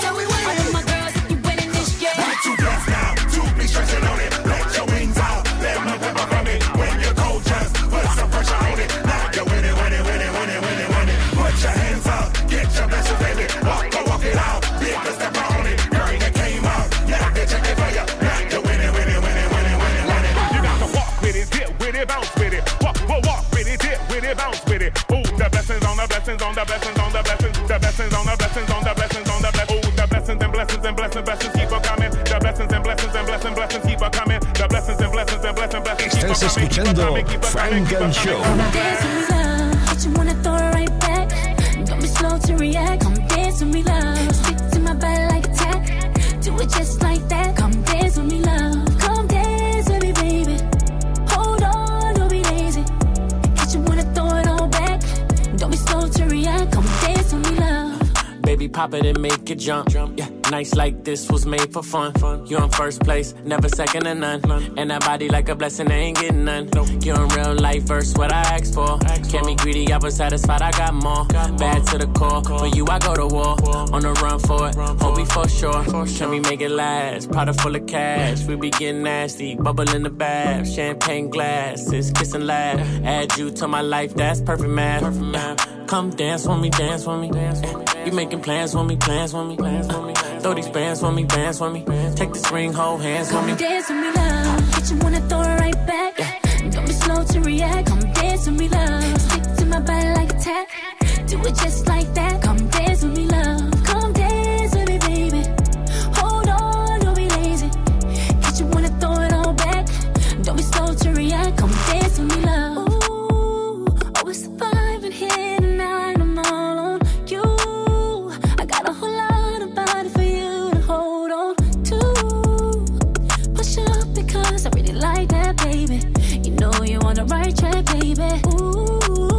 the blessings, on the blessings, on the blessings. Oh, the blessings and blessings and blessings, blessings keep on coming. The blessings and blessings and blessings, blessings keep on coming. The blessings and blessings and blessings, blessings keep on coming. Estás escuchando Frank and Show. Dance with me, love. But you wanna throw it right back. Don't be slow to react. Come dance with me, love. Stick to my body like a tack. Do it just like that. Come dance with me, love. Come dance with me, baby. Hold on, don't be lazy. Catch you wanna throw it all back. Don't be slow to react. Come dance with me, love. Baby, pop it and make it jump. Yeah, nights like this was made for fun. You're in first place, never second to none. And that body like a blessing, I ain't getting none. You're in real life verse, what I asked for. Can't be greedy, I was satisfied, I got more. Bad to the core, for you I go to war. On the run for it, hope we for sure. Can we make it last? Product full of cash, we be getting nasty. Bubble in the bath, champagne glasses, kiss and laugh. Add you to my life, that's perfect math. Come dance for me, dance for me. You making plans for me, plans for me. Throw these bands for me, bands for me. Take this ring, hold hands for me. Come dance with me, love. But you wanna throw it right back. Don't be slow to react. Come dance with me, love. Stick to my body like a tack. Do it just like that. Come dance with me, love. Come dance with me, baby. Hold on, don't be lazy. Catch you wanna throw it all back. Don't be slow to react. Come dance with me, love. Ooh, oh, we're surviving here tonight. I'm all on you. I got a whole lot of body for you to hold on to. Push up because I really like that, baby. You know you on the right track, baby. Ooh,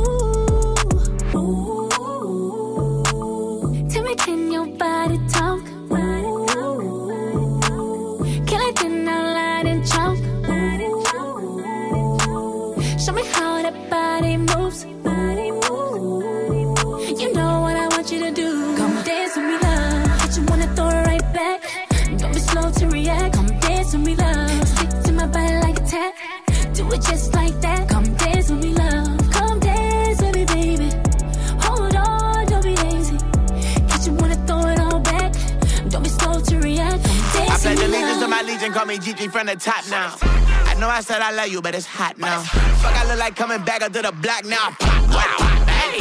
ooh. Tell me, can your body talk? Ooh. Can I turn out light and chalk? Ooh. Show me how that body moves. Ooh. You know what I want you to do. Come dance with me, love. But you wanna throw it right back. Don't be slow to react. Come dance with me, love. Stick to my body like a tack. Do it just like that. Come dance with me, love. Come dance with me, baby. Hold on, don't be lazy. Catch you wanna throw it all back. Don't be slow to react. Come I dance pledge with me, allegiance to love. my legion, call me Gigi from the top now. I know I said I love you, but it's hot now. Fuck, I look like coming back up to the block now. Wow, hey.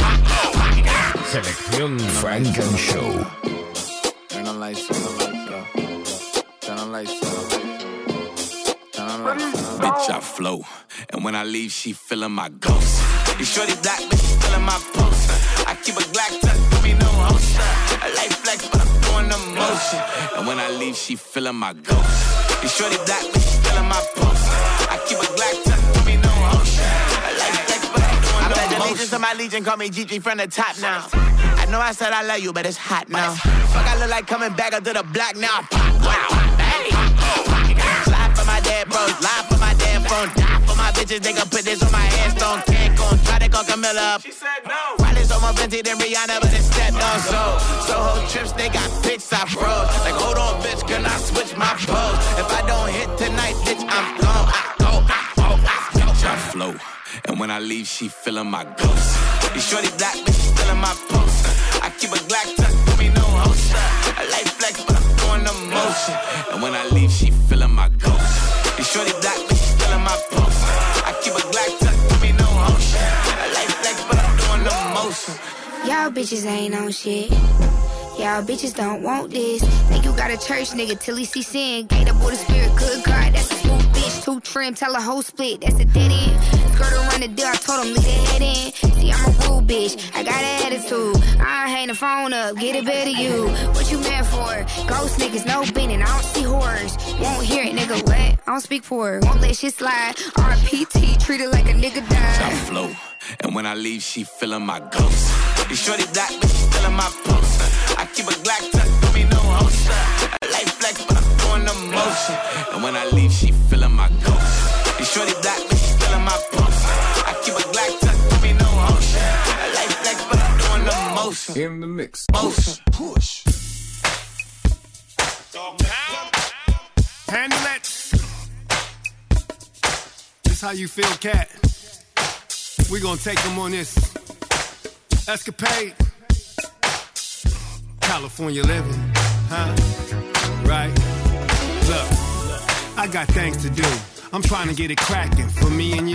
Selección Frank and Show. Turn on lights, turn on lights, go. Turn on lights, turn on lights. Turn on lights. Bitch, I flow. And when I leave, she feeling my ghost. You shorty black, but she feeling my pulse. I keep a Glock tucked, give me no holster. I like flex, but I'm doing the motion. And when I leave, she feeling my ghost. You shorty black, but she feeling my pulse. I keep a Glock tucked, give me no holster. I like flex, but I'm doing the motion. Allegiance to my legion, call me Gigi from the top now. I know I said I love you, but it's hot now. Fuck, I look like coming back up to the block now. Wow, hey. Slide for my dead bros, lie for my damn phone. Die for my bitches, they gon' put this on my headstone. Can't go, try to call Camilla up. She said no. Probably so more Fenty than Rihanna, but it stepped on so. Soho trips, they got pics I froze. Like, hold on, bitch, can I switch my pose? If I don't hit tonight, bitch, I'm gone. I go, I go, I go. Bitch, I flow. And when I leave, she feeling my ghost. You shorty black, bitch, she feeling my pulse. I keep a Glock tucked, give me no holster. I like flex, but I'm doing the motion. And when I leave, she feeling my ghost. You shorty black, bitch, she feeling my pulse. I keep a Glock tucked, give me no holster. I like flex, but I'm doing the motion. Y'all bitches ain't on shit. Y'all bitches don't want this. Think you got a church nigga till he see sin. Gate up with a spirit, good God, that's a smooth bitch. Too trim, tell a whole split, that's a dead end. Skirt around the door, I told him leave the head in. See, I'm a rude bitch, I got an attitude. I hang the phone up, get it better you. What you mad for? Ghost niggas, no bending, I don't see horrors. Won't hear it, nigga, what? I don't speak for it, won't let shit slide. R P T, treat it like a nigga died. I flow, and when I leave, she feeling my ghost. You shorty black, but she feeling my pulse. I keep a Glock tucked, give me no holster. I like flex, but I'm doing the motion. And when I leave, she feeling my ghost. You shorty black, but she feeling my pulse. I keep a Glock tucked, give me no holster. I like flex, but I'm doing the motion. In the mix. Motion. Push. Handle it. This how you feel, cat. We gonna take them on this escapade. California living, huh? Right? Look, I got things to do. I'm trying to get it cracking for me and you.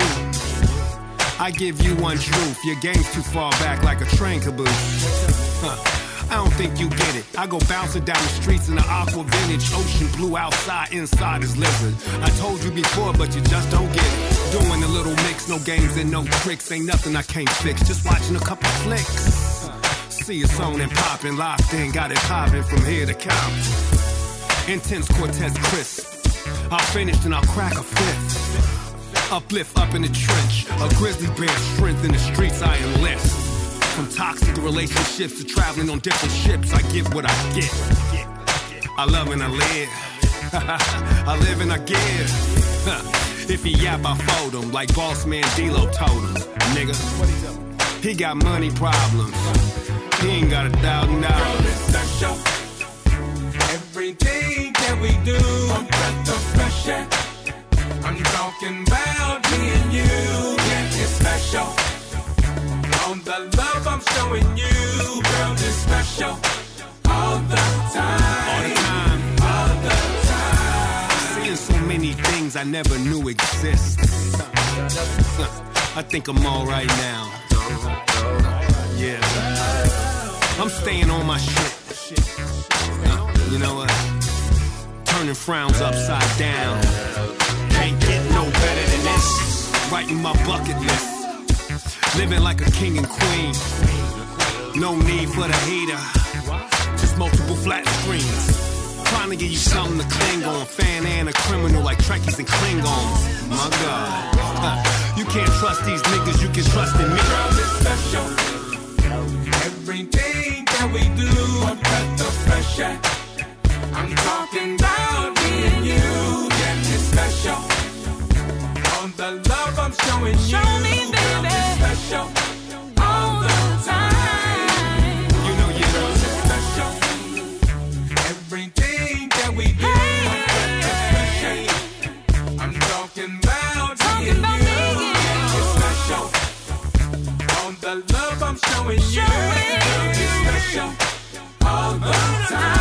I give you one truth. Your game's too far back like a train caboose. Huh. I don't think you get it. I go bouncing down the streets in the aqua vintage, ocean blue outside, inside is lizard. I told you before, but you just don't get it. Doing a little mix, no games and no tricks. Ain't nothing I can't fix, just watching a couple flicks. See it's on and popping, locked in, got it popping from here to Compton. Intense Cortez crisp. I'll finish and I'll crack a fifth. Uplift up in the trench, a grizzly bear strength in the streets I enlist. From toxic relationships to traveling on different ships, I get what I get. I love and I live. I live and I give. If he yap, I fold him like boss man D-Lo told him. Nigga, he got money problems. He ain't got a thousand dollars. Everything that we do, a breath of fresh air. I'm talking about me and you, yeah, it's special. On the love I'm showing you, girl, it's special. All the time, all the time, all the time. Seeing so many things I never knew exist. I think I'm all right now. Yeah, I'm staying on my shit. You know what? Turning frowns upside down. Can't get no better than this. Writing my bucket list. Living like a king and queen. No need for the heater. Just multiple flat screens. Trying to give you something to cling on. Fan and a criminal like Trekkies and Klingons. My God. Uh, you can't trust these niggas, you can trust in me. Everything that we do, a breath of fresh air. I'm talking about me and you, yeah, it's special. On the love I'm showing you, Show me, baby, it's special. All the time, you know you know it's special. Everything that we do, a breath of fresh air. I'm talking about me and you, yeah, it's special. On the love I'm showing you, it's special. All the time.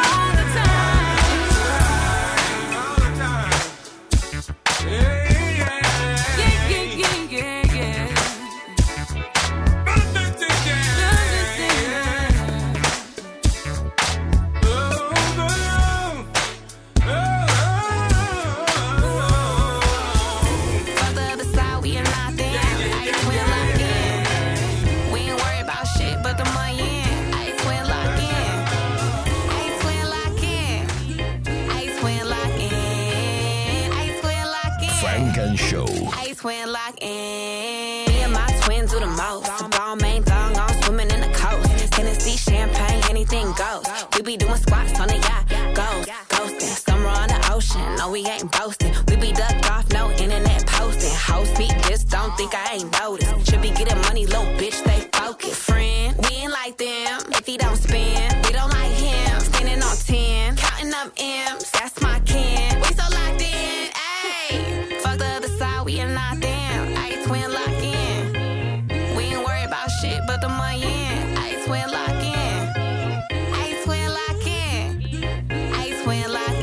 Twin lock in. Me and my twins do the most. The ball main thong on swimming in the coast. Tennessee champagne, anything goes. We be doing squats on the yacht. Ghost, ghosting. Summer on the ocean. No, we ain't boasting. We be ducked off, no internet posting. Host me, just don't think I ain't noticed. Should be getting money, little bitch, stay focused. Friend, we ain't like them. If he don't spend, we don't like him. Standing on ten, counting up M's. That's my kin. We so locked in. Ayy, fuck the other side, we are not them. I twin lock in. We ain't worried about shit, but the money in. I twin lock in. I twin lock in. I twin lock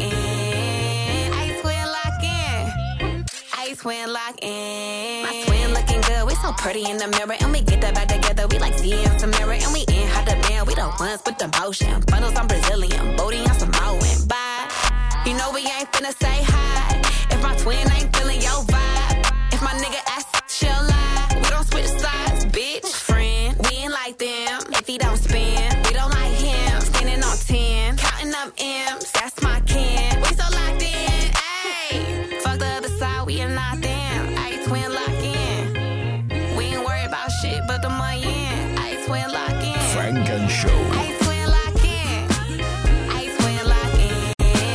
in. I twin lock in. I twin lock in. My twin looking good, we so pretty in the mirror, and we get that back together. We like Zia and Samira, and we in hot demand. We the ones with the motion. Bundles on Brazilian, booty on Samoan. Bye. You know we ain't finna say hi if my twin ain't feeling your vibe. If my nigga asks, she'll lie. We don't switch sides, bitch. Friend, we ain't like them. If he don't spend, we don't like him. Standing on ten, counting up M's. That's my kin. We so locked in. Ayy, fuck the other side, we are not them. I twin lock in. We ain't worried about shit, but the money in. I twin lock in. Frank and Show. I twin lock in. I twin lock in.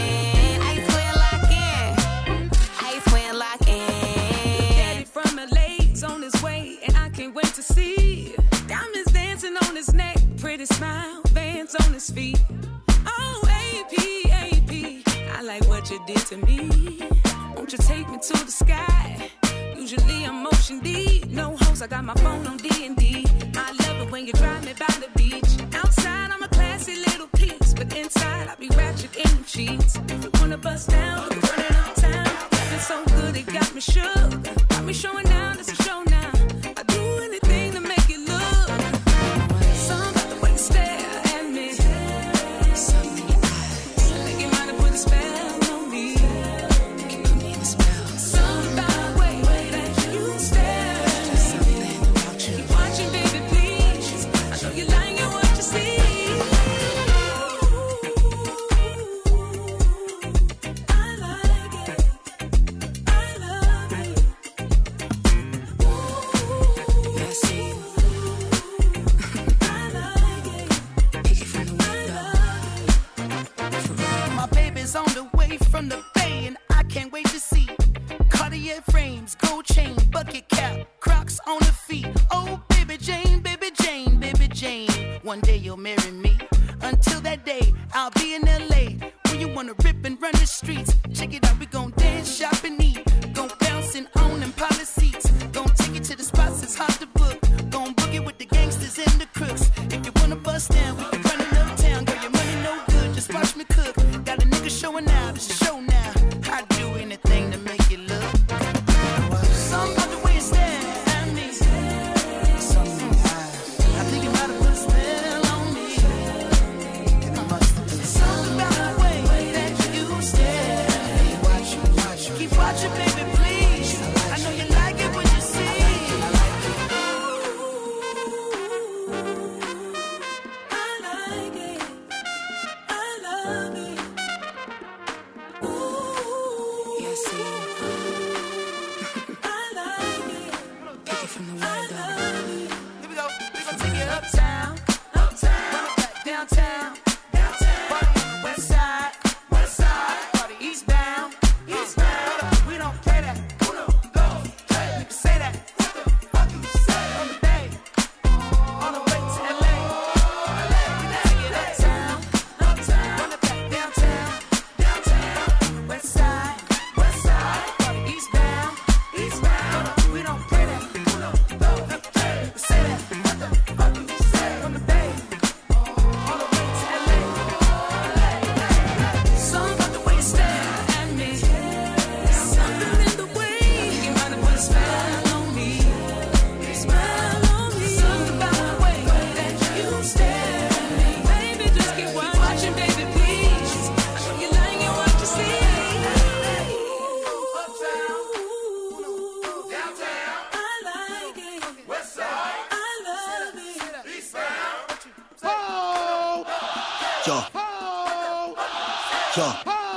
I twin lock in. I twin lock in. Daddy from L A's on his way, and I can't wait to see. Diamonds dancing on his neck, pretty smile, Vans on his feet. Oh, A P, A P, I like what you did to me. Won't you take me to the sky? Usually I'm motion deep, no hoes, I got my phone on D and D. I love it when you drive me by the beach. Outside I'm a classy little piece, but inside I be ratchet in the sheets. If you wanna bust down, I'm running uptown. Feeling so good it got me shook. Got me showing down, it's a show now. I do anything to make it look. Somebody way stare at me. is on the way from the bay, and I can't wait to see Cartier frames, gold chain, bucket cap, Crocs on the feet. Oh, baby Jane, baby Jane, baby Jane, one day you'll marry me. Until that day, I'll be in L A, where you wanna rip and run the streets. Check it out, we gon' dance, shop, and eat. Gon' bounce and own and pile seats. Gon' take it to the spots that's hard to book. Gon' book it with the gangsters and the crooks. If you wanna bust down, we can run in uptown. Girl, your money no good, just watch me cook. Got a nigga showing out, it's a show now. I do anything to make it look. Some about the way you stare at me. Something I think you might have put a spell on me. Something about the way that you stare at me. Watch you, watch you. Keep watching, baby, please. I know you like it when you see. Uptown, uptown, run it back downtown, downtown, party on the west side, west side, party eastbound, eastbound. We don't play that, uno, dos, tres. Niggas say that, what the fuck you say? On the bay, on the way to L A, L A. We take it uptown, uptown, run it back downtown, downtown, west side, west side, party eastbound, eastbound. We don't play that, uno, dos, tres. Niggas say that, what the fuck you say? On the bay, all the way to L A, L A. Something about the way you stare at me. Something in the way you might have put a spell on me. Spell on me. Something about the way that you stare at me. Baby, just keep watching, baby, please. I know you like it what you see. Uptown, downtown, I like it. West side, I love it. Eastbound, Yo, yo,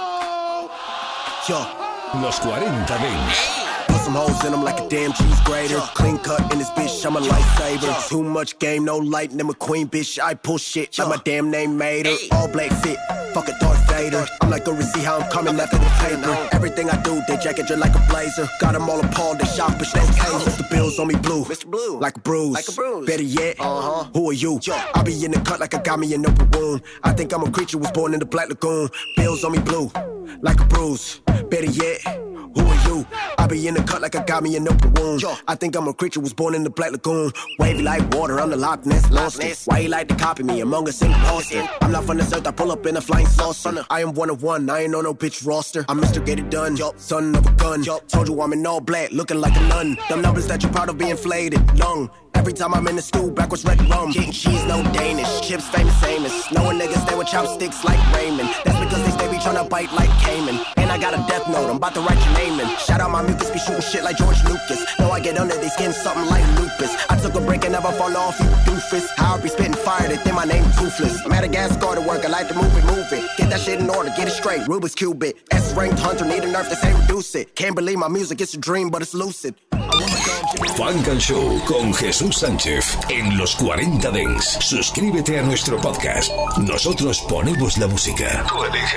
yo. Los cuarenta Dance. Put some holes in them like a damn cheese grater. Clean cut in this bitch, I'm a lifesaver. Too much game, no light, and McQueen, bitch. I pull shit like my damn name made her. All black fit, fuck a Darth Vader. I'm like, go see how I'm coming after the paper. Everything I do, they jacket just like a blazer. Got them all appalled, they shop, but they came. The bills on me blue, Mister Blue, like a bruise. Like a bruise. Better yet, uh-huh. Who are you? I be in the cut like I got me an open wound. I think I'm a creature, was born in the Black Lagoon. Bills on me blue, like a bruise. Better yet, who are you? I be in the cut like I got me an open wound. I think I'm a creature, was born in the Black Lagoon. Wavy like water, I'm the Loch Ness Monster. Why you like to copy me? Among us in Boston. I'm not from the earth, I pull up in a flying saucer. I am one of one, I ain't on no bitch roster. I'm Mister Get It Done, son of a gun. Told you I'm in all black, looking like a nun. Them numbers that you proud of be inflated, lung. Every time I'm in the stew, backwards red rum. Getting cheese, no Danish. Chips famous, famous. Knowing niggas stay with chopsticks like Raymond. That's because they stay be tryna bite like Cayman. And I got a death note, I'm about to write your name in. Shout out my mucus, be shooting shit like George Lucas. Know I get under their skin, something like lupus. I took a break and never fall off, you doofus. How I be spitting fire, they think my name toothless. Madagascar to work, I like to move it, move it. Get that shit in order, get it straight. Rubik's Cubit. S-ranked hunter, need a nerf, they say reduce it. Can't believe my music, it's a dream, but it's lucid. Funk and Show con Jesús Sánchez en los cuarenta Dance. Suscríbete a nuestro podcast. Nosotros ponemos la música. Tú eliges.